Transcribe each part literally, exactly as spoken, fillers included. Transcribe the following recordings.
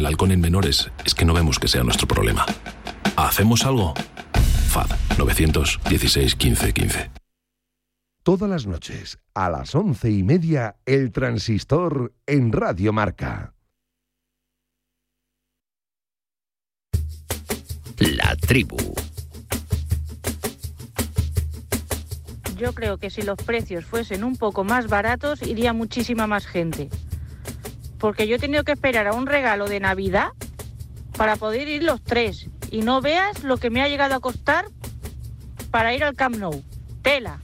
alcohol en menores es que no vemos que sea nuestro problema. ¿Hacemos algo? F A D nueve dieciséis quince quince. Todas las noches, a las once y media, El Transistor en Radio Marca. La Tribu. Yo creo que si los precios fuesen un poco más baratos, iría muchísima más gente. Porque yo he tenido que esperar a un regalo de Navidad para poder ir los tres. Y no veas lo que me ha llegado a costar para ir al Camp Nou. Tela.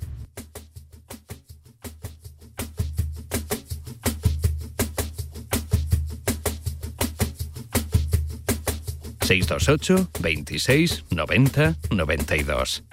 seis dos ocho, veintiséis, noventa, noventa y dos.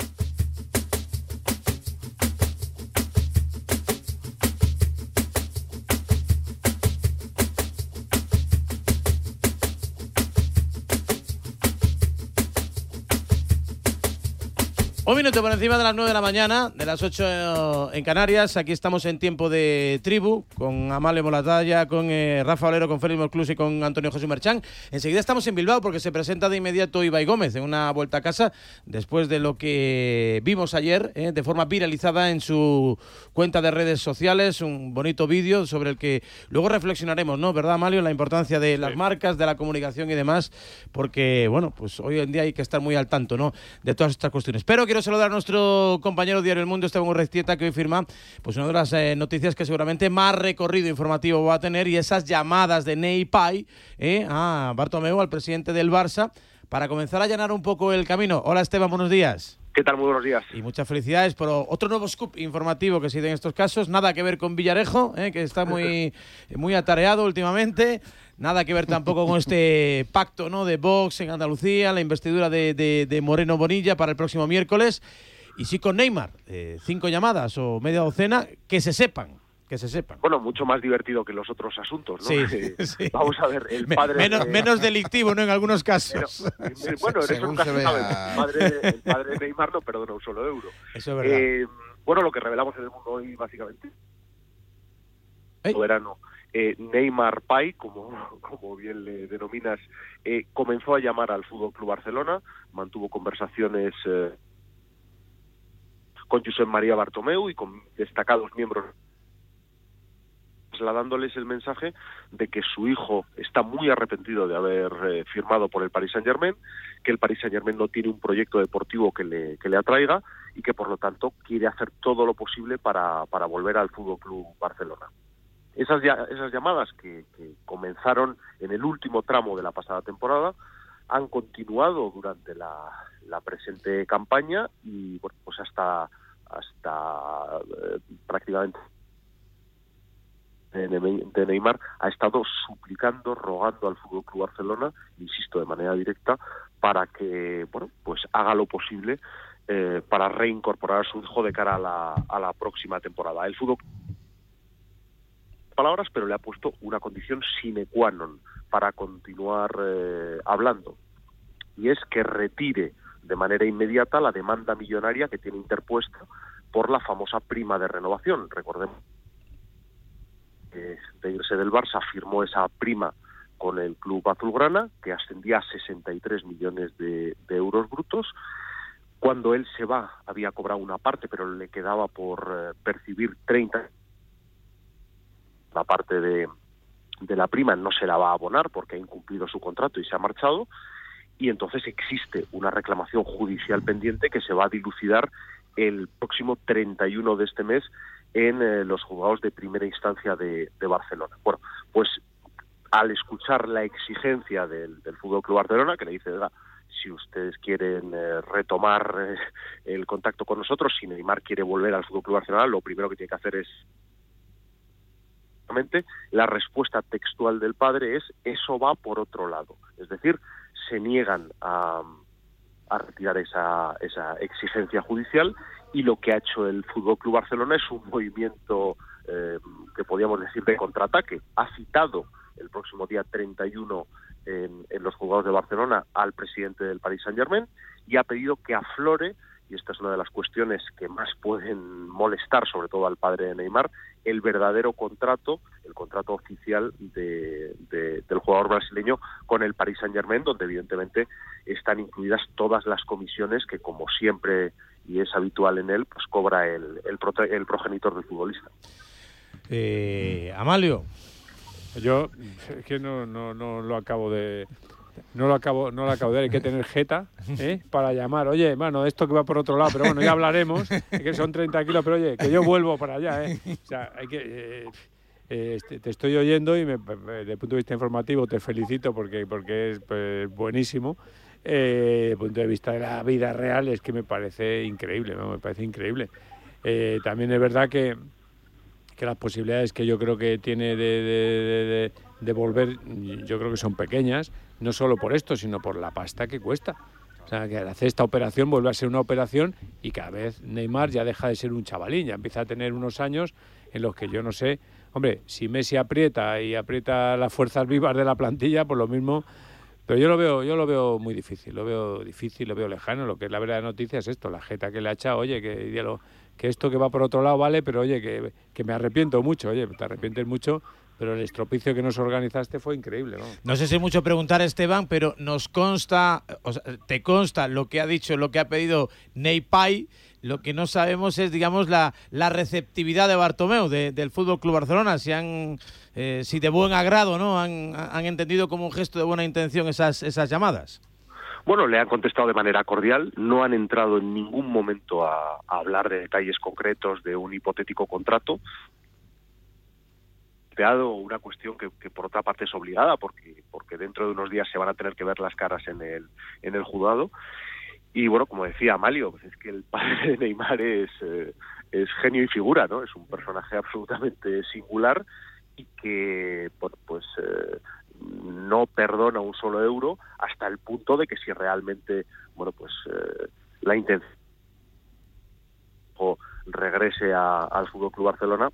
Un minuto por encima de las nueve de la mañana, de las ocho en Canarias. Aquí estamos en tiempo de tribu, con Amalio Molatalla, con eh, Rafa Olero, con Félix Morclús y con Antonio José Merchán. Enseguida estamos en Bilbao porque se presenta de inmediato Ibai Gómez en una vuelta a casa después de lo que vimos ayer eh, de forma viralizada en su cuenta de redes sociales, un bonito vídeo sobre el que luego reflexionaremos, ¿no? ¿Verdad, Amalio? La importancia de las sí. marcas, de la comunicación y demás, porque, bueno, pues hoy en día hay que estar muy al tanto, ¿no?, de todas estas cuestiones. Pero quiero saludar a nuestro compañero Diario El Mundo, Esteban Urrestieta, que hoy firma pues una de las eh, noticias que seguramente más recorrido informativo va a tener, y esas llamadas de Ney Pai eh, a Bartomeu, al presidente del Barça, para comenzar a allanar un poco el camino. Hola, Esteban, buenos días. ¿Qué tal? Muy buenos días. Y muchas felicidades por otro nuevo scoop informativo que se da en estos casos. Nada que ver con Villarejo, eh, que está muy, muy atareado últimamente. Nada que ver tampoco con este pacto, ¿no?, de Vox en Andalucía, la investidura de, de, de Moreno Bonilla para el próximo miércoles. Y sí con Neymar, eh, cinco llamadas o media docena, que se sepan. Que se sepan. Bueno, mucho más divertido que los otros asuntos, ¿no? Sí, eh, sí. Vamos a ver, el padre... Menos, de... menos delictivo, ¿no?, en algunos casos. Pero, eh, bueno, en esos casos, ¿sabes? El padre, el padre de Neymar no perdona un solo euro. Eso es verdad. Eh, bueno, lo que revelamos en El Mundo hoy, básicamente, ¿Eh? verano, eh, Neymar Pai, como, como bien le denominas, eh, comenzó a llamar al Fútbol Club Barcelona, mantuvo conversaciones eh, con Josep María Bartomeu y con destacados miembros, trasladándoles el mensaje de que su hijo está muy arrepentido de haber eh, firmado por el Paris Saint-Germain, que el Paris Saint-Germain no tiene un proyecto deportivo que le, que le atraiga y que por lo tanto quiere hacer todo lo posible para, para volver al Fútbol Club Barcelona. Esas, esas llamadas que, que comenzaron en el último tramo de la pasada temporada han continuado durante la, la presente campaña y bueno, pues hasta, hasta eh, prácticamente de Neymar ha estado suplicando, rogando al Fútbol Club Barcelona, insisto, de manera directa, para que bueno, pues haga lo posible eh, para reincorporar a su hijo de cara a la, a la próxima temporada. El Fútbol palabras, pero le ha puesto una condición sine qua non para continuar eh, hablando, y es que retire de manera inmediata la demanda millonaria que tiene interpuesta por la famosa prima de renovación. Recordemos que de irse del Barça firmó esa prima con el club azulgrana, que ascendía a sesenta y tres millones de, de euros brutos. Cuando él se va, había cobrado una parte, pero le quedaba por eh, percibir treinta. La parte de, de la prima no se la va a abonar porque ha incumplido su contrato y se ha marchado, y entonces existe una reclamación judicial pendiente que se va a dilucidar el próximo treinta y uno de este mes en eh, los juzgados de primera instancia de, de Barcelona. Bueno, pues al escuchar la exigencia del, del Fútbol Club Barcelona, que le dice, oiga, si ustedes quieren eh, retomar eh, el contacto con nosotros, si Neymar quiere volver al Fútbol Club Barcelona, lo primero que tiene que hacer es... La respuesta textual del padre es: eso va por otro lado. Es decir, se niegan a, a retirar esa, esa exigencia judicial, y lo que ha hecho el Fútbol Club Barcelona es un movimiento eh, que podríamos decir de contraataque. Ha citado el próximo día treinta y uno en, en los juzgados de Barcelona al presidente del Paris Saint-Germain y ha pedido que aflore y esta es una de las cuestiones que más pueden molestar, sobre todo al padre de Neymar, el verdadero contrato, el contrato oficial de, de, del jugador brasileño con el Paris Saint-Germain, donde evidentemente están incluidas todas las comisiones que, como siempre y es habitual en él, pues cobra el, el, prote, el progenitor del futbolista. Eh, Amalio. Yo es que no, no, no lo acabo de... No lo acabo, no lo acabo de ver, hay que tener jeta, ¿eh? Para llamar, oye, bueno, esto que va por otro lado, pero bueno, ya hablaremos, que son treinta kilos, pero oye, que yo vuelvo para allá, ¿eh? O sea, hay que... Eh, eh, te estoy oyendo y me, desde el punto de vista informativo te felicito porque, porque es pues, buenísimo. Eh, desde el punto de vista de la vida real es que me parece increíble, ¿no? Me parece increíble. Eh, también es verdad que, que las posibilidades que yo creo que tiene de, de, de, de, de volver, yo creo que son pequeñas, no solo por esto, sino por la pasta que cuesta. O sea, que al hacer esta operación vuelve a ser una operación y cada vez Neymar ya deja de ser un chavalín, ya empieza a tener unos años en los que yo no sé, hombre, si Messi aprieta y aprieta las fuerzas vivas de la plantilla, pues lo mismo, pero yo lo veo, yo lo veo muy difícil, lo veo difícil, lo veo lejano. Lo que es la verdadera noticia es esto, la jeta que le ha echado, oye, que, que esto que va por otro lado vale, pero oye, que, que me arrepiento mucho, oye, te arrepientes mucho. Pero el estropicio que nos organizaste fue increíble, ¿no? No sé si es mucho preguntar, Esteban, pero nos consta, o sea, te consta lo que ha dicho, lo que ha pedido Neypai. Lo que no sabemos es, digamos, la, la receptividad de Bartomeu, de, del F C Barcelona. Si han, eh, si de buen agrado, ¿no? Han, han entendido como un gesto de buena intención esas, esas llamadas. Bueno, le han contestado de manera cordial, no han entrado en ningún momento a, a hablar de detalles concretos de un hipotético contrato. Una cuestión que, que por otra parte es obligada porque porque dentro de unos días se van a tener que ver las caras en el en el juzgado y bueno, como decía Amalio, pues es que el padre de Neymar es eh, es genio y figura, ¿no? Es un personaje absolutamente singular y que bueno, pues eh, no perdona un solo euro hasta el punto de que si realmente bueno pues eh, la intención o regrese a, al F C Barcelona.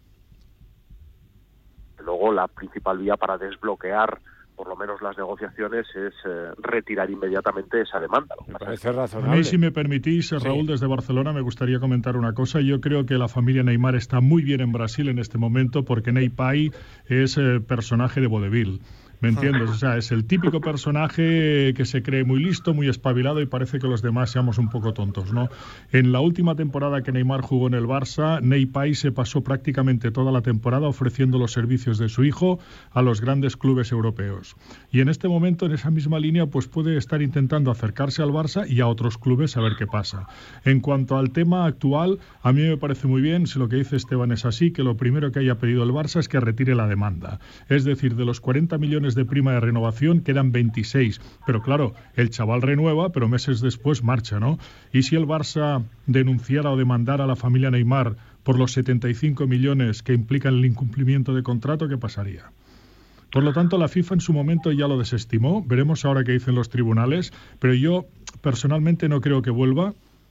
Luego la principal vía para desbloquear por lo menos las negociaciones es eh, retirar inmediatamente esa demanda. Me parece razonable. A mí, si me permitís, Raúl, sí. Desde Barcelona me gustaría comentar una cosa. Yo creo que la familia Neymar está muy bien en Brasil en este momento porque Neypai es eh, personaje de vodevil. ¿Me entiendes? O sea, es el típico personaje que se cree muy listo, muy espabilado y parece que los demás seamos un poco tontos, ¿no? En la última temporada que Neymar jugó en el Barça, Neypai se pasó prácticamente toda la temporada ofreciendo los servicios de su hijo a los grandes clubes europeos. Y en este momento, en esa misma línea, pues puede estar intentando acercarse al Barça y a otros clubes a ver qué pasa. En cuanto al tema actual, a mí me parece muy bien, si lo que dice Esteban es así, que lo primero que haya pedido el Barça es que retire la demanda. Es decir, de los cuarenta millones de prima de renovación quedan veintiséis, pero claro, el chaval renueva, pero meses después marcha, ¿no? Y si el Barça denunciara o demandara a la familia Neymar por los setenta y cinco millones que implican el incumplimiento de contrato, ¿qué pasaría? Por lo tanto, la FIFA en su momento ya lo desestimó, veremos ahora qué dicen los tribunales, pero yo personalmente no creo que vuelva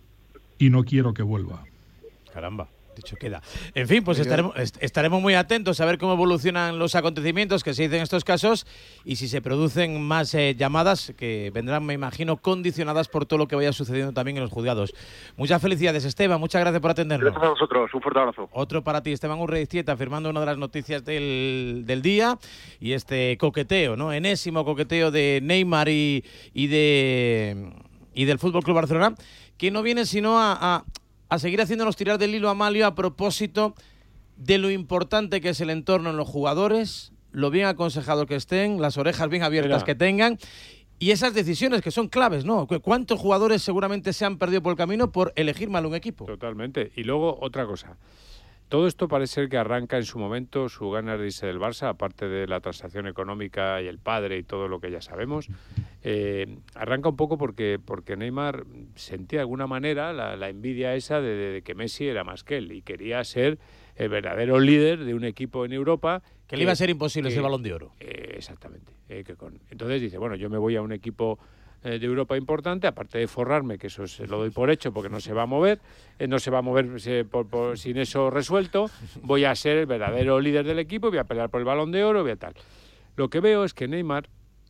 y no quiero que vuelva. Caramba. Dicho queda. En fin, pues estaremos, estaremos muy atentos a ver cómo evolucionan los acontecimientos que se dicen en estos casos y si se producen más eh, llamadas que vendrán, me imagino, condicionadas por todo lo que vaya sucediendo también en los juzgados. Muchas felicidades, Esteban. Muchas gracias por atendernos. Gracias a vosotros. Un fuerte abrazo. Otro para ti, Esteban Urreistieta, firmando una de las noticias del, del día y este coqueteo, ¿no? Enésimo coqueteo de Neymar y, y, de, y del F C Barcelona, que no viene sino a... a a seguir haciéndonos tirar del hilo, Amalio, a propósito de lo importante que es el entorno en los jugadores, lo bien aconsejados que estén, las orejas bien abiertas Mira. que tengan y esas decisiones que son claves, ¿no? ¿Cuántos jugadores seguramente se han perdido por el camino por elegir mal un equipo? Totalmente. Y luego otra cosa. Todo esto parece ser que arranca en su momento su ganas de irse del Barça, aparte de la transacción económica y el padre y todo lo que ya sabemos. Eh, arranca un poco porque, porque Neymar sentía de alguna manera la, la envidia esa de, de que Messi era más que él y quería ser el verdadero líder de un equipo en Europa. Que, que le iba a ser imposible ese Balón de Oro. Eh, exactamente. Eh, que con, entonces dice, bueno, yo me voy a un equipo de Europa importante, aparte de forrarme, que eso se lo doy por hecho porque no se va a mover, eh, no se va a mover se, por, por, sin eso resuelto, voy a ser el verdadero líder del equipo, voy a pelear por el Balón de Oro, voy a tal. Lo que veo es que Neymar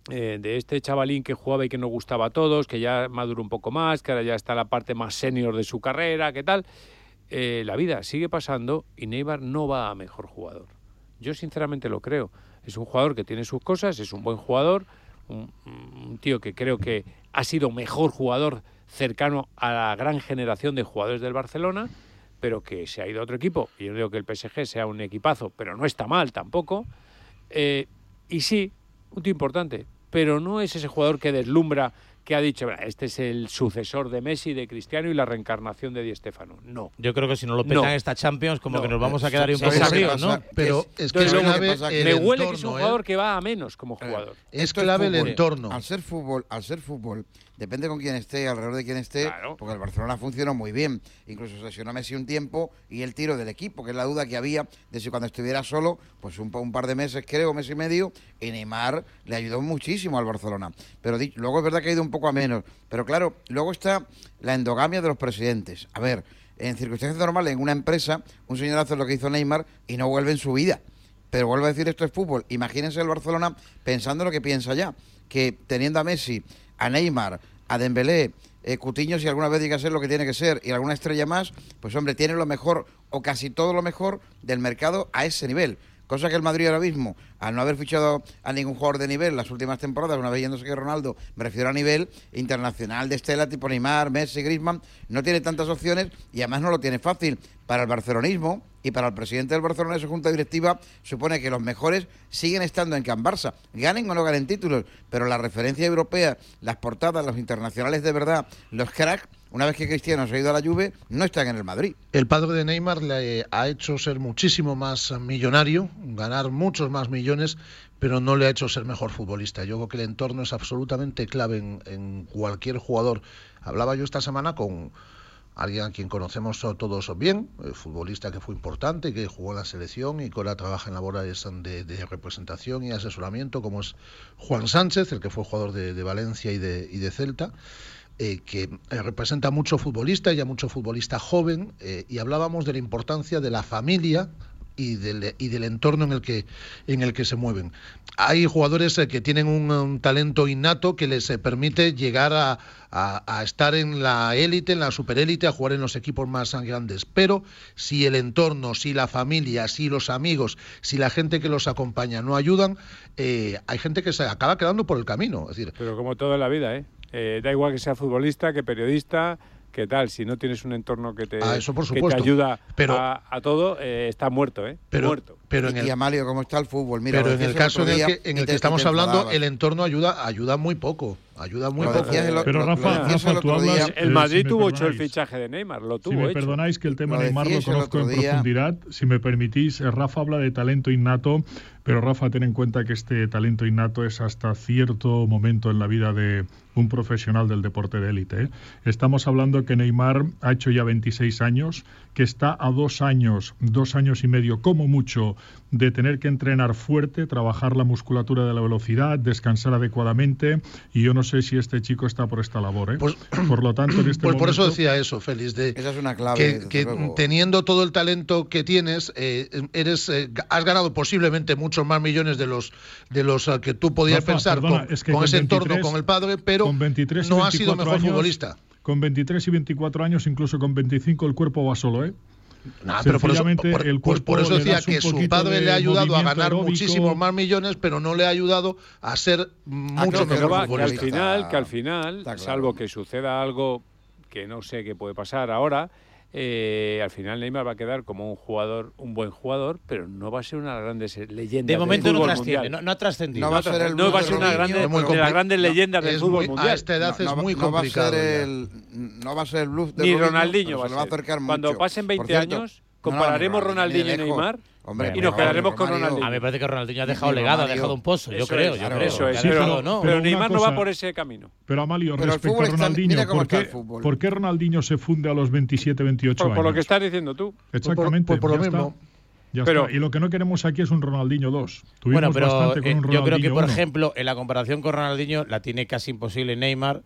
eh, de este chavalín que jugaba y que nos gustaba a todos, que ya maduró un poco más, que ahora ya está en la parte más senior de su carrera, ¿qué tal? Eh, la vida sigue pasando y Neymar no va a mejor jugador. Yo sinceramente lo creo. Es un jugador que tiene sus cosas, es un buen jugador, un, un tío que creo que ha sido mejor jugador cercano a la gran generación de jugadores del Barcelona, pero que se ha ido a otro equipo. Y yo no digo que el P S G sea un equipazo, pero no está mal tampoco. Eh, y sí, un tío importante, pero no es ese jugador que deslumbra, que ha dicho, este es el sucesor de Messi, de Cristiano y la reencarnación de Di Stéfano. No. Yo creo que si no lo petan no. esta Champions, como no. que nos vamos a quedar ahí un ¿Sabes poco lo que fríos, pasa? ¿no? Pero es, es que es luego clave pasa que el me entorno, huele que es un jugador ¿eh? que va a menos como jugador. Es Esto clave fútbol. el entorno. Al ser fútbol, al ser fútbol, depende con quién esté, alrededor de quién esté, Claro. porque el Barcelona funcionó muy bien. Incluso se lesionó Messi un tiempo y el tiro del equipo, que es la duda que había de si cuando estuviera solo, pues un, un par de meses, creo, mes y medio, y Neymar le ayudó muchísimo al Barcelona. Pero di, luego es verdad que ha ido un poco a menos. Pero claro, luego está la endogamia de los presidentes. A ver, en circunstancias normales, en una empresa, un señor hace lo que hizo Neymar y no vuelve en su vida. Pero vuelvo a decir, esto es fútbol. Imagínense el Barcelona pensando lo que piensa ya, que teniendo a Messi, a Neymar, a Dembélé, eh, Coutinho, si alguna vez llega a ser lo que tiene que ser, y alguna estrella más, pues hombre, tiene lo mejor, o casi todo lo mejor del mercado a ese nivel. Cosa que el Madrid ahora mismo, al no haber fichado a ningún jugador de nivel las últimas temporadas, una vez yéndose que Ronaldo, me refiero a nivel internacional de estela tipo Neymar, Messi, Griezmann, no tiene tantas opciones y además no lo tiene fácil. Para el barcelonismo y para el presidente del Barcelona, su junta directiva, supone que los mejores siguen estando en Can Barça, ganen o no ganen títulos, pero la referencia europea, las portadas, los internacionales de verdad, los cracks, una vez que Cristiano se ha ido a la Juve, no están en el Madrid. El padre de Neymar le ha hecho ser muchísimo más millonario, ganar muchos más millones, pero no le ha hecho ser mejor futbolista. Yo creo que el entorno es absolutamente clave en, en cualquier jugador. Hablaba yo esta semana con alguien a quien conocemos todos bien, el futbolista que fue importante, que jugó en la selección y que ahora trabaja en labores de, de representación y asesoramiento, como es Juan Sánchez, el que fue jugador de, de Valencia y de, y de Celta. Eh, que eh, representa mucho futbolista y a mucho futbolista joven, eh, y hablábamos de la importancia de la familia y del, y del entorno en el que en el que se mueven. Hay jugadores eh, que tienen un, un talento innato que les eh, permite llegar a, a, a estar en la élite, en la superélite, a jugar en los equipos más grandes, pero si el entorno, si la familia, si los amigos, si la gente que los acompaña no ayudan, eh, hay gente que se acaba quedando por el camino. Es decir, pero como todo en la vida, ¿eh? Eh, da igual que sea futbolista, que periodista, que tal, si no tienes un entorno que te, ah, eso por que te supuesto. ayuda pero, a, a todo, eh, está muerto, ¿eh? Pero, muerto. Pero en y, el, y Amalio, ¿cómo está el fútbol? Mira, pero en el caso en el que, en el que estamos hablando, enfadabas. el entorno ayuda ayuda muy poco. Ayuda muy Lo poco. decías el- Pero lo- Rafa, lo decías Rafa, el tú otro día. hablas... El eh, Madrid si me tuvo hecho el perdonáis. fichaje de Neymar, lo tuvo Si me hecho. perdonáis que el tema Lo Neymar lo decíais el conozco otro en día. profundidad, si me permitís, eh, Rafa habla de talento innato, pero Rafa, ten en cuenta que este talento innato es hasta cierto momento en la vida de un profesional del deporte de élite, ¿eh? Estamos hablando que Neymar ha hecho ya veintiséis años, que está a dos años, dos años y medio como mucho, de tener que entrenar fuerte, trabajar la musculatura de la velocidad, descansar adecuadamente, y yo no sé si este chico está por esta labor, ¿eh? Pues, por lo tanto, en este pues momento... por eso decía eso, Félix, de Esa es una clave. que, desde que luego. teniendo todo el talento que tienes, eh, eres eh, has ganado posiblemente muchos más millones de los de los uh, que tú podías Rafa, pensar perdona, con, es que con con ese entorno, veintitrés con el padre, pero con veintitrés y no ha sido veinticuatro mejor años, futbolista. Con veintitrés y veinticuatro años, incluso con veinticinco, el cuerpo va solo, ¿eh? Nah, pero por eso, Sencillamente, por, el pues por cuerpo eso le decía das un que su poquito padre de le ha ayudado a movimiento ganar aeróbico. muchísimos más millones, pero no le ha ayudado a ser mucho claro, Pero mejor va, que al futbolista. final, que al final, Está claro. salvo que suceda algo que no sé qué puede pasar ahora, eh, al final Neymar va a quedar como un jugador, un buen jugador, pero no va a ser una de las grandes leyendas De momento del no fútbol trasciende, mundial. no, no ha trascendido. No va a ser el No va a Bruce ser una Ronaldinho, grande, es muy de las compli- grandes no, leyendas del es fútbol muy- mundial. a esta edad No, es no, muy no va a complicado. ser ya. el no va a ser el blues de Ni Ronaldinho, Ronaldinho pero va a se le va a ser. acercar Cuando mucho. pasen veinte Por cierto, años, no, no, compararemos no, Ronaldinho ni de y lejos. Neymar Hombre, y nos mejor, quedaremos con Mario. Ronaldinho. A mí me parece que Ronaldinho ha Ni dejado Di legado, ha Mario. dejado un pozo, yo Eso creo, es, yo claro. creo. Eso es, que ha pero- dejado, ¿no? pero Pero una Neymar no va cosa- por ese camino. Pero Amalio, Pero el respecto fútbol a está- Ronaldinho, mira cómo ¿por está qué, el fútbol. ¿por qué Ronaldinho se funde a los veintisiete, veintiocho Por, años? por lo que estás diciendo tú. Exactamente. Por- por lo ya está. mismo. Ya pero, está. Y lo que no queremos aquí es un Ronaldinho dos. Tuvimos bueno, pero bastante con eh, un Ronaldinho yo creo que, por uno. ejemplo, en la comparación con Ronaldinho la tiene casi imposible Neymar.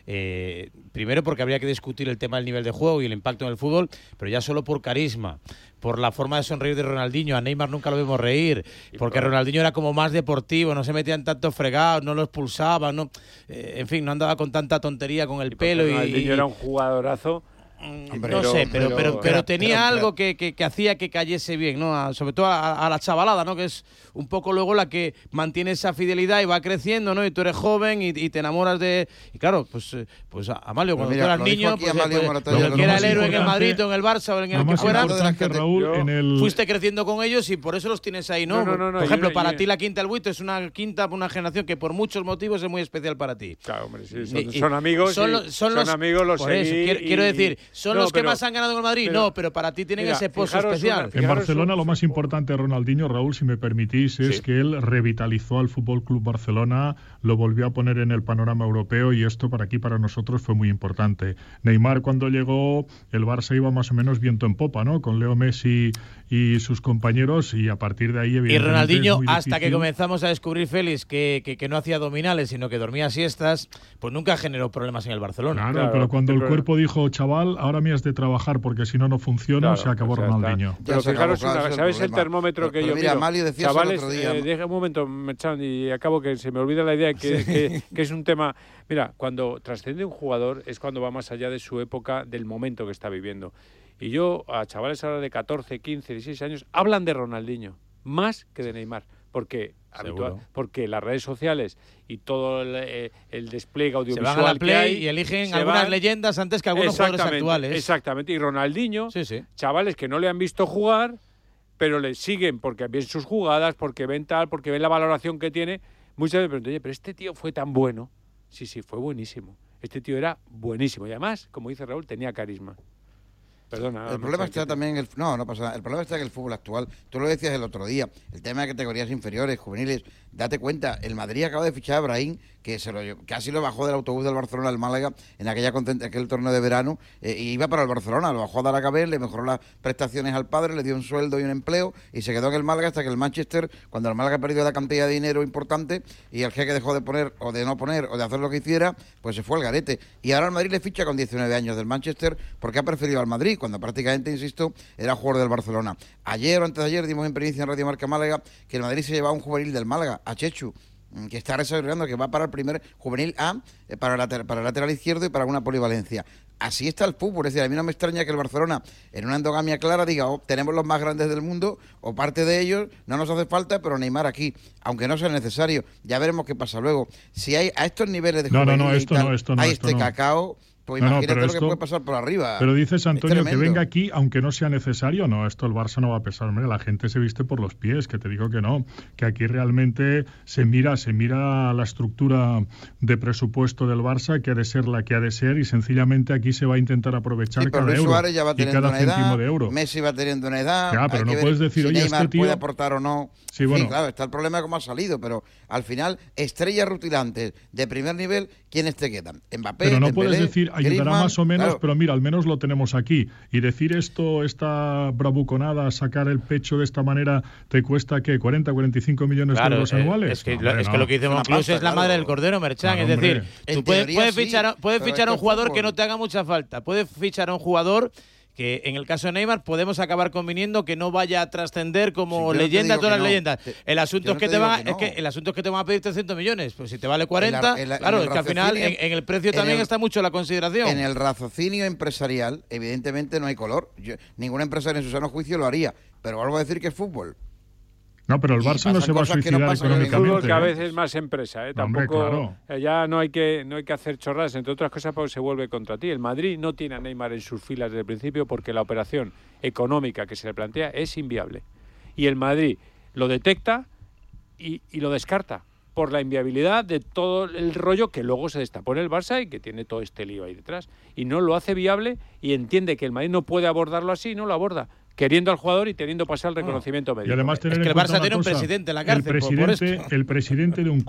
Eh, primero porque habría que discutir el tema del nivel de juego y el impacto en el fútbol, pero ya solo por carisma, por la forma de sonreír de Ronaldinho. A Neymar nunca lo vimos reír, porque Ronaldinho era como más deportivo, no se metía en tantos fregados, no lo expulsaba, no, eh, en fin, no andaba con tanta tontería con el y pelo. Ronaldinho y, era un jugadorazo. Hombre, no sé, pero, pero, pero, pero tenía pero, algo que, que, que hacía que cayese bien, ¿no? A, sobre todo a, a la chavalada, ¿no? Que es un poco luego la que mantiene esa fidelidad y va creciendo, ¿no? Y tú eres joven y, y te enamoras de... Y claro, pues, pues Amalio, cuando mira, tú eras niño, pues, pues, pues, que era el héroe en el Madrid o en el Barça o en el que fuera, Raúl, yo, en el... fuiste creciendo con ellos y por eso los tienes ahí, ¿no? no, no, no por ejemplo, yo, para yo, ti la Quinta del Buito es una quinta, una generación que por muchos motivos es muy especial para ti. Claro, hombre, sí, son, y, son amigos, son, son, son, los, son amigos, los seguí, eso, quiero, y, quiero decir, son no, los que pero, más han ganado con el Madrid, pero, no, pero para ti tienen mira, ese pozo especial. Una, en Barcelona un... lo más importante de Ronaldinho, Raúl, si me permitís, es sí. que él revitalizó al Fútbol Club Barcelona, lo volvió a poner en el panorama europeo y esto para aquí, para nosotros, fue muy importante. Neymar, cuando llegó, el Barça iba más o menos viento en popa, ¿no? Con Leo Messi y sus compañeros y a partir de ahí, evidentemente, y Ronaldinho, es hasta que comenzamos a descubrir, Félix, que, que, que no hacía abdominales, sino que dormía siestas, pues nunca generó problemas en el Barcelona. Claro, claro pero cuando el pero... cuerpo dijo, chaval, ahora me has de trabajar porque si no, no funciona, claro, se acabó o sea, Ronaldinho. Pero se fijaros, acabó, claro, una, ¿sabes el, el termómetro pero, que pero yo mira, miro? Chavales, el otro día, eh, deja un momento, Merchan, y acabo que se me olvida la idea que, sí. que, que es un tema... Mira, cuando trasciende un jugador es cuando va más allá de su época, del momento que está viviendo. Y yo, a chavales ahora de catorce, quince, dieciséis años, hablan de Ronaldinho, más que de Neymar, porque... Habitual, porque las redes sociales y todo el, eh, el despliegue audiovisual se van a la Play que hay, y eligen algunas van, leyendas antes que algunos jugadores actuales. Exactamente, y Ronaldinho, sí, sí. chavales que no le han visto jugar, pero le siguen porque ven sus jugadas, porque ven tal, porque ven la valoración que tiene. Muchas veces preguntan, oye, pero este tío fue tan bueno. Sí, sí, fue buenísimo. Este tío era buenísimo y además, como dice Raúl, tenía carisma. Perdona. El problema está también en el no, no pasa nada. El problema está en el fútbol actual. Tú lo decías el otro día, el tema de categorías inferiores, juveniles. Date cuenta, el Madrid acaba de fichar a Brahim, que se lo casi lo bajó del autobús del Barcelona al Málaga en aquella aquel torneo de verano, eh, y iba para el Barcelona, lo bajó a Daracabel, le mejoró las prestaciones al padre, le dio un sueldo y un empleo y se quedó en el Málaga hasta que el Manchester, cuando el Málaga perdió la cantidad de dinero importante y el jeque dejó de poner o de no poner o de hacer lo que hiciera, pues se fue al garete. Y ahora el Madrid le ficha con diecinueve años del Manchester porque ha preferido al Madrid, cuando prácticamente, insisto, era jugador del Barcelona. Ayer o antes de ayer dimos en primicia en Radio Marca Málaga que el Madrid se llevaba un juvenil del Málaga, a Chechu, que está desarrollando, que va para el primer juvenil A, eh, para, later, para el lateral izquierdo y para una polivalencia. Así está el fútbol, es decir, a mí no me extraña que el Barcelona, en una endogamia clara, diga, oh, tenemos los más grandes del mundo, o parte de ellos, no nos hace falta, pero Neymar aquí, aunque no sea necesario. Ya veremos qué pasa luego. Si hay a estos niveles de no, juvenil no, no, esto tal, no, esto no, hay esto este no. cacao... Pues no, imagínate no, lo esto, que puede pasar por arriba. Pero dices, Antonio, que venga aquí, aunque no sea necesario. No, esto el Barça no va a pesar. Hombre, la gente se viste por los pies, que te digo que no. Que aquí realmente se mira, se mira la estructura de presupuesto del Barça, que ha de ser la que ha de ser, y sencillamente aquí se va a intentar aprovechar sí, cada Luis euro Suárez ya va y cada una céntimo edad, de euro. Messi va teniendo una edad. Ya, pero no ver puedes decir, si oye, Neymar este tío... puede aportar o no. Sí, bueno. Sí, claro, está el problema de cómo ha salido, pero al final, estrellas rutilantes de primer nivel, ¿quiénes te quedan? Mbappé, Pero no Dembélé, puedes decir, ayudará Griezmann, más o menos, claro. pero mira, al menos lo tenemos aquí. Y decir esto, esta bravuconada, sacar el pecho de esta manera, ¿te cuesta qué? ¿cuarenta, cuarenta y cinco millones claro, de euros eh, anuales? Es que, no, lo, hombre, es no. que lo que dice Monclús es la madre del cordero, Merchan. Claro, es decir, en tú puedes, teoría puedes sí, fichar, puedes fichar a un jugador fútbol. que no te haga mucha falta. Puedes fichar a un jugador que en el caso de Neymar podemos acabar conviniendo que no vaya a trascender como sí, leyenda no todas las no. leyendas. Te, el asunto es no que te, te van que no. es que el asunto es que te van a pedir trescientos millones, pues si te vale cuarenta, en la, en la, claro, en es que al final en, en el precio también el, está mucho la consideración. En el raciocinio empresarial, evidentemente no hay color. Yo, ningún empresario en su sano juicio lo haría, pero vuelvo a decir que es fútbol. No, pero el Barça no se va a suicidar no económicamente. El fútbol ¿eh? cada vez es más empresa, ¿eh? Tampoco, Hombre, claro. eh, ya no hay que no hay que hacer chorradas, entre otras cosas porque se vuelve contra ti. El Madrid no tiene a Neymar en sus filas desde el principio porque la operación económica que se le plantea es inviable. Y el Madrid lo detecta y, y lo descarta por la inviabilidad de todo el rollo que luego se destapó en el Barça y que tiene todo este lío ahí detrás. Y no lo hace viable y entiende que el Madrid no puede abordarlo así y no lo aborda, queriendo al jugador y teniendo pasar el reconocimiento médico. Y además tener es que en el Barça cuenta tiene un cosa, presidente en la cárcel. El presidente, por, por el presidente de un club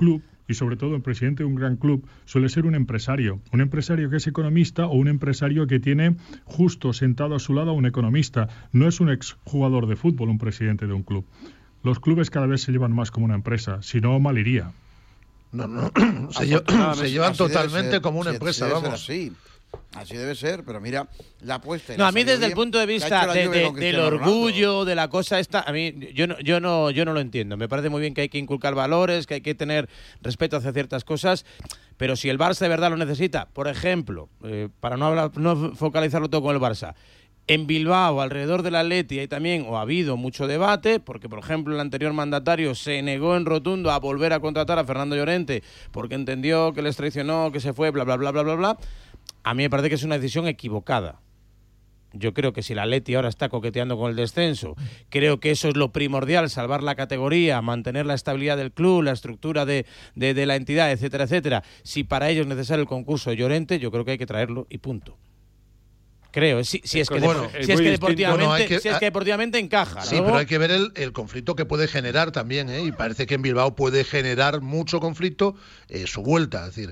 y sobre todo un presidente de un gran club, suele ser un empresario. Un empresario que es economista o un empresario que tiene justo sentado a su lado a un economista. No es un exjugador de fútbol un presidente de un club. Los clubes cada vez se llevan más como una empresa, si no, mal iría. No, no, se, lle se llevan totalmente como una empresa, vamos. Sí. Así debe ser, pero mira, la apuesta. No, a mí desde el punto de vista de, de, del orgullo, Ronaldo. de la cosa esta, a mí yo no, yo no, yo no lo entiendo. Me parece muy bien que hay que inculcar valores, que hay que tener respeto hacia ciertas cosas, pero si el Barça de verdad lo necesita, por ejemplo, eh, para no hablar, no focalizarlo todo con el Barça, en Bilbao, alrededor del Atleti, hay también, o ha habido mucho debate, porque por ejemplo el anterior mandatario se negó en rotundo a volver a contratar a Fernando Llorente, porque entendió que les traicionó, que se fue, bla, bla, bla, bla, bla, bla. A mí me parece que es una decisión equivocada. Yo creo que si el Atleti ahora está coqueteando con el descenso, creo que eso es lo primordial, salvar la categoría, mantener la estabilidad del club, la estructura de, de, de la entidad, etcétera, etcétera. Si para ello es necesario el concurso de Llorente, yo creo que hay que traerlo y punto. Creo, si, si, es, que bueno, de, si, es, que deportivamente, bueno, que, si es que deportivamente encaja. Sí, ¿no? Pero hay que ver el, el conflicto que puede generar también, ¿eh? Y parece que en Bilbao puede generar mucho conflicto eh, su vuelta, es decir,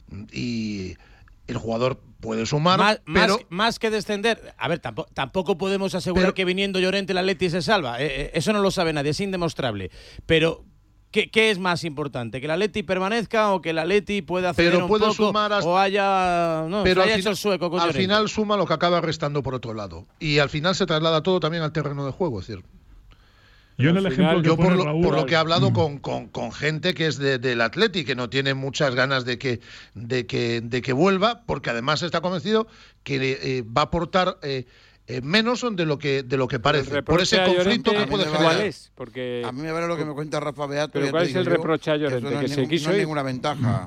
y el jugador puede sumar, más, pero... Más, más que descender, a ver, tampoco, tampoco podemos asegurar pero, que viniendo Llorente el Atleti se salva, eh, eh, eso no lo sabe nadie, es indemostrable, pero... ¿Qué, ¿Qué es más importante? ¿Que el Atleti permanezca o que el Atleti pueda hacer un poco sumar hasta, o haya, no, pero haya al, hecho final, el sueco con al Llorente? final suma lo que acaba restando por otro lado. Y al final se traslada todo también al terreno de juego. Es decir, yo en el ejemplo que yo por, lo, Raúl, por lo que he hablado mm. con, con, con gente que es de, del Atleti, que no tiene muchas ganas de que, de que, de que vuelva, porque además está convencido que eh, va a aportar... Eh, Eh, menos son de lo que de lo que parece por ese conflicto que puede generar. ¿Cuál es? Porque a mí me vale lo que me cuenta Rafa Beat, pero ¿cuál es el reproche a Llorente? Que, no que se ningún, quiso no ir. ninguna ventaja.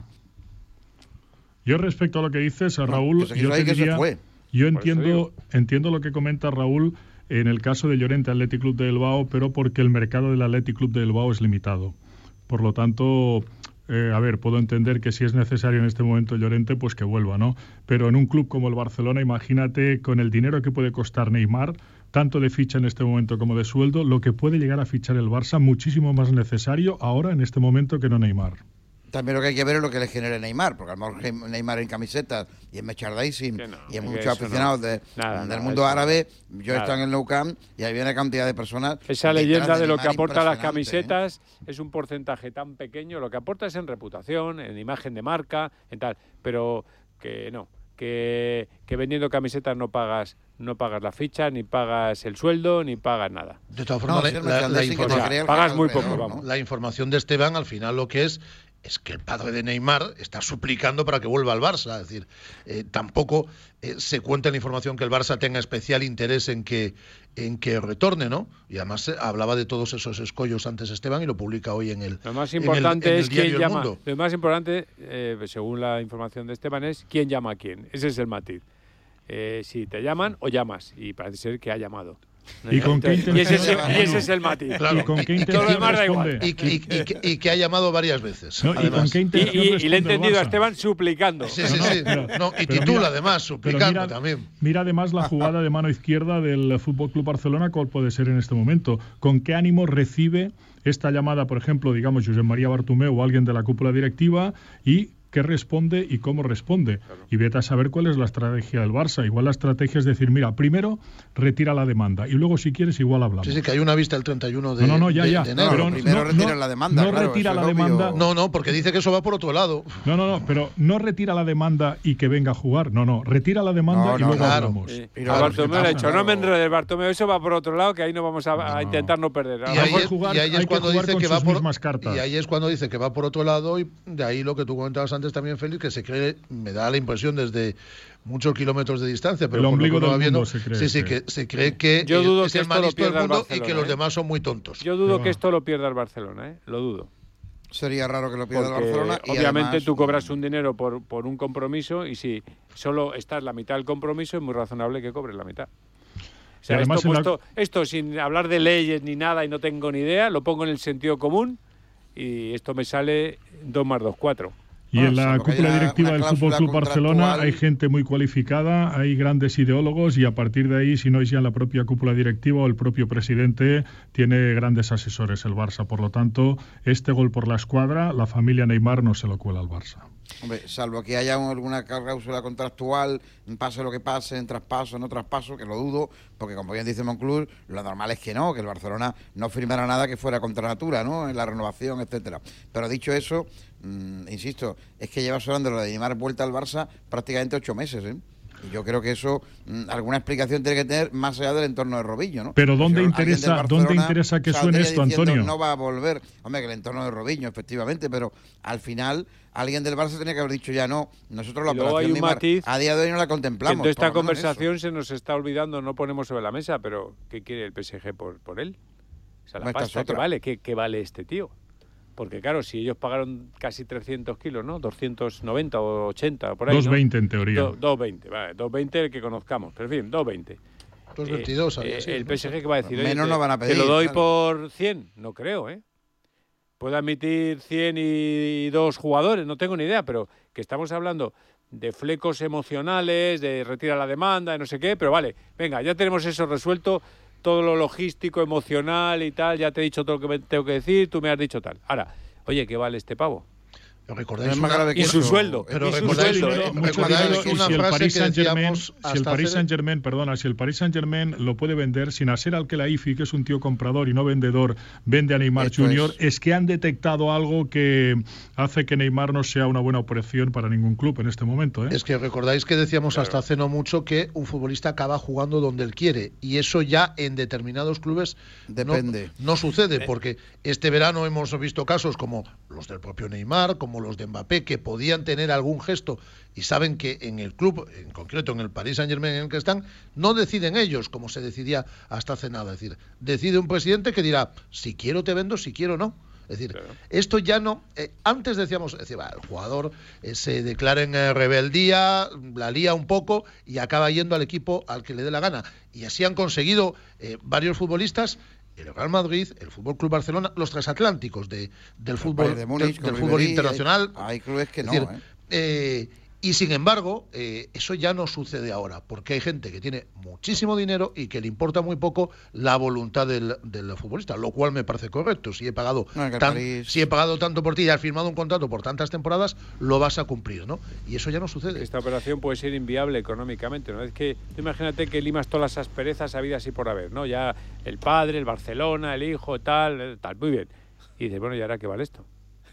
Yo respecto a lo que dices, Raúl, no, que yo, te diría, fue. yo entiendo entiendo lo que comenta Raúl en el caso de Llorente Athletic Club de Bilbao, pero porque el mercado del Athletic Club de Bilbao es limitado. Por lo tanto, Eh, a ver, puedo entender que si es necesario en este momento Llorente, pues que vuelva, ¿no? Pero en un club como el Barcelona, imagínate con el dinero que puede costar Neymar, tanto de ficha en este momento como de sueldo, lo que puede llegar a fichar el Barça, muchísimo más necesario ahora en este momento que no Neymar. También lo que hay que ver es lo que le genere Neymar, porque a lo mejor Neymar en camisetas y en merchandising no, y en muchos aficionados no. de, nada, del nada, mundo árabe, no. yo he estado en el Nou Camp y ahí viene cantidad de personas. Esa leyenda de, de lo que aporta las camisetas ¿eh? es un porcentaje tan pequeño, lo que aporta es en reputación, en imagen de marca, en tal, pero que no, que, que vendiendo camisetas no pagas no pagas la ficha, ni pagas el sueldo, ni pagas nada. De todas formas, no, la, la, la información, pagas muy poco, vamos. La información de Esteban al final lo que es es que el padre de Neymar está suplicando para que vuelva al Barça. Es decir, eh, tampoco eh, se cuenta en la información que el Barça tenga especial interés en que en que retorne, ¿no? Y además eh, hablaba de todos esos escollos antes Esteban y lo publica hoy en el Lo más importante en el, en es quién llama. Mundo. Lo más importante, eh, según la información de Esteban, es quién llama a quién. Ese es el matiz. Eh, si te llaman o llamas. Y parece ser que ha llamado. ¿Y con qué intención? Y ese es el, y ese es el matiz. Claro. ¿Y con qué intención responde? Y, y, y, que, y que ha llamado varias veces. No, ¿y, con qué intención y, y, y le he entendido a Esteban suplicando. Sí, sí, sí. No, no, no, y titula mira, además, suplicando mira, también. Mira además la jugada de mano izquierda del F C Barcelona, cuál puede ser en este momento. ¿Con qué ánimo recibe esta llamada, por ejemplo, digamos, Josep María Bartomeu o alguien de la cúpula directiva y qué responde y cómo responde? Claro. Y vete a saber cuál es la estrategia del Barça. Igual la estrategia es decir, mira, primero retira la demanda y luego si quieres igual hablamos. Sí, sí, que hay una vista el treinta y uno de, no, no, no, ya, de, ya. de enero. Pero primero no, retira no, la demanda, no claro, retira la demanda. No, no, porque dice que eso va por otro lado. No, no, no, pero no retira la demanda y que venga a jugar. No, no, retira la demanda no, y no, luego claro. hablamos. Sí. Y claro, Bartomeu le ha dicho, no me enredes, Bartomeu, eso va por otro lado, que ahí no vamos a, no. a intentar no perder. Y ahí, es, jugar, y ahí es cuando dice que va por y ahí es cuando dice que va por otro lado y de ahí lo que tú comentabas antes también, Félix, que se cree, me da la impresión desde muchos kilómetros de distancia, pero el ombligo del viendo, mundo se cree. Sí, sí, que se cree que yo dudo es que el más listo del mundo Barcelona, y que ¿eh? los demás son muy tontos. Yo dudo que esto lo pierda el Barcelona, ¿eh? Lo dudo. Sería raro que lo pierda Porque el Barcelona. Y obviamente además, tú cobras un dinero por, por un compromiso y si solo estás la mitad del compromiso es muy razonable que cobres la mitad. O sea, esto, puesto, la... esto sin hablar de leyes ni nada y no tengo ni idea, lo pongo en el sentido común y esto me sale dos más dos, cuatro. Y Bueno, en la salvo que cúpula haya directiva una del Fútbol cláusula Club Barcelona contractual. hay gente muy cualificada, hay grandes ideólogos y a partir de ahí, si no es ya la propia cúpula directiva o el propio presidente, tiene grandes asesores el Barça. Por lo tanto, este gol por la escuadra, la familia Neymar no se lo cuela al Barça. Hombre, salvo que haya un- alguna cláusula contractual, pase lo que pase, en traspaso, no traspaso, que lo dudo, porque como bien dice Monclús, lo normal es que no, que el Barcelona no firmara nada que fuera contra natura, ¿no? En la renovación, etcétera. Pero dicho eso, mmm, insisto, es que lleva sonando lo de Neymar vuelta al Barça prácticamente ocho meses, ¿eh? Y yo creo que eso, mmm, alguna explicación tiene que tener más allá del entorno de Robinho, ¿no? Pero ¿dónde Si alguien del interesa, Barcelona ¿dónde interesa que suene saldría esto, diciendo, Antonio? No va a volver. Hombre, que el entorno de Robinho, efectivamente, pero al final alguien del Barça tenía que haber dicho ya no. Nosotros la Y luego hay operación un Neymar matiz a día de hoy no la contemplamos. En toda esta por lo menos eso. conversación se nos está olvidando, no ponemos sobre la mesa, pero ¿qué quiere el P S G por, por él? O sea, la Esta es pasta, ¿qué otra. vale? ¿Qué, ¿Qué vale este tío? Porque claro, si ellos pagaron casi trescientos kilos, ¿no? doscientos noventa o ochenta, por ahí, doscientos veinte ¿no? en teoría. Do- doscientos veinte, vale, doscientos veinte el que conozcamos, pero en fin, doscientos veinte. doscientos veintidós había Eh, sido, el ¿no? P S G que va a decir, oye, Menos te- no van a te pedir, lo doy claro. por cien, no creo, ¿eh? Puede admitir cien y dos jugadores, no tengo ni idea, pero que estamos hablando de flecos emocionales, de retira la demanda, de no sé qué, pero vale, venga, ya tenemos eso resuelto, todo lo logístico, emocional y tal, ya te he dicho todo lo que me tengo que decir, tú me has dicho tal. Ahora, oye, ¿qué vale este pavo? Pero recordáis Es más una- grave que Y su eso. sueldo. Pero y su recordáis sueldo, una- ¿eh? Mucho recordáis dinero, y una si el frase Paris que Saint Germain, decíamos si el hasta Paris hace- Saint Germain, perdona, si el Paris Saint Germain lo puede vender sin hacer al Khelaifi, que es un tío comprador y no vendedor, vende a Neymar Esto Junior, es. es. que han detectado algo que hace que Neymar no sea una buena operación para ningún club en este momento, ¿eh? Es que recordáis que decíamos Claro. hasta hace no mucho que un futbolista acaba jugando donde él quiere y eso ya en determinados clubes no- Depende. no, sucede porque este verano hemos visto casos como los del propio Neymar, como los de Mbappé que podían tener algún gesto y saben que en el club, en concreto en el Paris Saint-Germain en el que están, no deciden ellos como se decidía hasta hace nada, es decir, decide un presidente que dirá si quiero te vendo, si quiero no. Es decir, Claro. esto ya no. Eh, antes decíamos, decía, va, el jugador eh, se declara en eh, rebeldía, la lía un poco y acaba yendo al equipo al que le dé la gana. Y así han conseguido eh, varios futbolistas. El Real Madrid, el Fútbol Club Barcelona, los transatlánticos de, del fútbol, Bayern de Múnich, del, con del fútbol Ribéry, internacional. Hay, hay clubes que Es no, decir, ¿eh? eh, y sin embargo, eh, eso ya no sucede ahora, porque hay gente que tiene muchísimo dinero y que le importa muy poco la voluntad del, del futbolista, lo cual me parece correcto. Si he pagado No, que el tan- París- si he pagado tanto por ti y has firmado un contrato por tantas temporadas, lo vas a cumplir, ¿no? Y eso ya no sucede. Esta operación puede ser inviable económicamente, ¿no? Es que tú imagínate que limas todas las asperezas habidas y por haber, ¿no? Ya el padre, el Barcelona, el hijo, tal, eh, tal, muy bien. Y dices, bueno, ¿y ahora qué vale esto?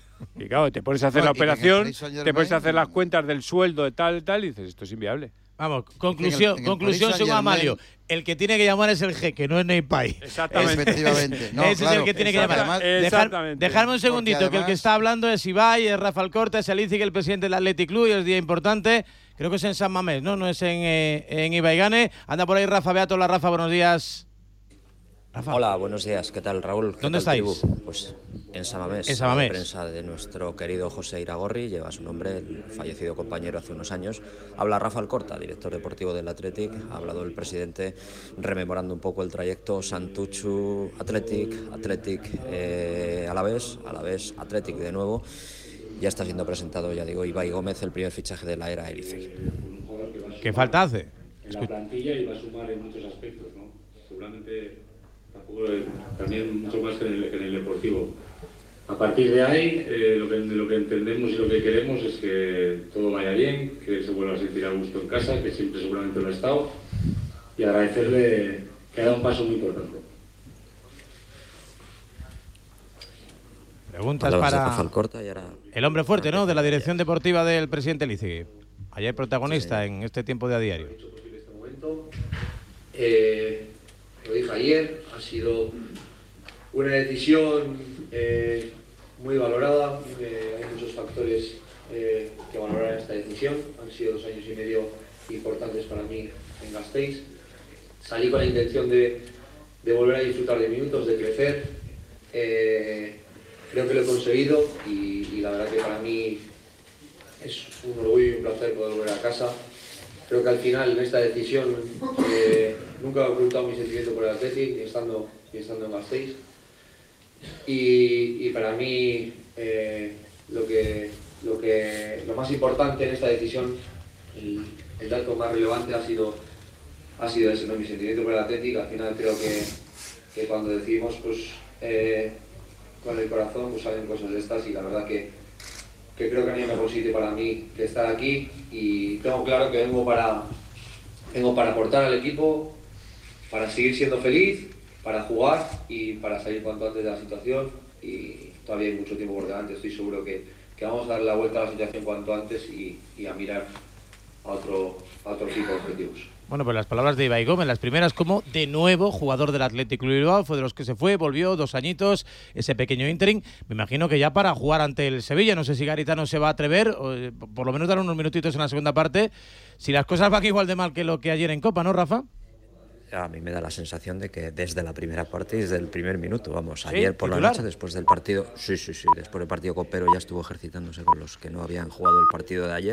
Y claro, te pones a hacer No, la y que en el operación, Paris Saint-Germain- te pones a hacer las cuentas del sueldo de tal, tal, y dices, esto es inviable. Vamos, conclusión, en el conclusión Paris según Saint-Germain- Amalio. El que tiene que llamar es el jeque, no es Neypay. Exactamente. Efectivamente. No, Ese es claro. el que tiene que Exacto. llamar. Además- Dejar- Exactamente. dejarme un segundito, Porque que el que además- está hablando es Ibai, es Rafa Alcorta, es Alici, que es el presidente del Athletic Club y es día importante. Creo que es en San Mamés, ¿no? No es en, eh, en Ibaigane. Anda por ahí Rafa Beato. Hola Rafa, buenos días. Rafa. Hola, buenos días. ¿Qué tal, Raúl? ¿Qué ¿Dónde tal, estáis? tribu? Pues en Samamés. En Samamés. La prensa de nuestro querido José Iragorri lleva su nombre, el fallecido compañero hace unos años. Habla Rafa Alcorta, director deportivo del Athletic. Ha hablado el presidente rememorando un poco el trayecto Santuchu, Athletic, Athletic eh, Alavés, Alavés, Athletic de nuevo. Ya está siendo presentado, ya digo, Ibai Gómez, el primer fichaje de la era Erifei. ¿Qué falta hace? En la plantilla y va a sumar en muchos aspectos, ¿no? Seguramente tampoco, también mucho más que en el, que en el deportivo. A partir de ahí, eh, lo, que, lo que entendemos y lo que queremos es que todo vaya bien, que se vuelva a sentir a gusto en casa, que siempre seguramente lo ha estado, y agradecerle que ha dado un paso muy importante. Preguntas Palabras de para Rafa Alcorta y ahora... el hombre fuerte, ¿no? De la dirección deportiva del presidente Lici. Ayer protagonista en este tiempo de a diario. Este momento, eh, lo dije ayer, ha sido una decisión eh, muy valorada. Eh, hay muchos factores eh, que valorar esta decisión. Han sido dos años y medio importantes para mí en Gasteiz. Salí con la intención de, de volver a disfrutar de minutos, de crecer. Eh, creo que lo he conseguido y, y la verdad que para mí es un orgullo y un placer poder volver a casa. Creo que al final en esta decisión eh, nunca he ocultado mi sentimiento por el Athletic, ni estando, ni estando en Gasteiz. Y, y para mí eh, lo, que, lo, que, lo más importante en esta decisión, el, el dato más relevante ha sido, ha sido ese, ¿no? Mi sentimiento por el Athletic. Al final creo que, que cuando decidimos pues, eh, con el corazón, pues salen cosas de estas, y la verdad que, que creo que no hay mejor sitio para mí que estar aquí, y tengo claro que vengo para, vengo para aportar al equipo, para seguir siendo feliz, para jugar y para salir cuanto antes de la situación, y todavía hay mucho tiempo por delante. Estoy seguro que, que vamos a dar la vuelta a la situación cuanto antes y, y a mirar a otro, a otro tipo de objetivos. Bueno, pues las palabras de Ibai Gómez, las primeras como de nuevo jugador del Athletic Club Bilbao, fue de los que se fue, volvió, dos añitos, ese pequeño interim, me imagino que ya para jugar ante el Sevilla. No sé si Garitano se va a atrever, o por lo menos dar unos minutitos en la segunda parte, si las cosas van igual de mal que lo que ayer en Copa, ¿no, Rafa? A mí me da la sensación de que desde la primera parte y desde el primer minuto, vamos, ¿Sí? ayer por ¿Titular? la noche, después del partido, sí, sí, sí, después del partido copero ya estuvo ejercitándose con los que no habían jugado el partido de ayer.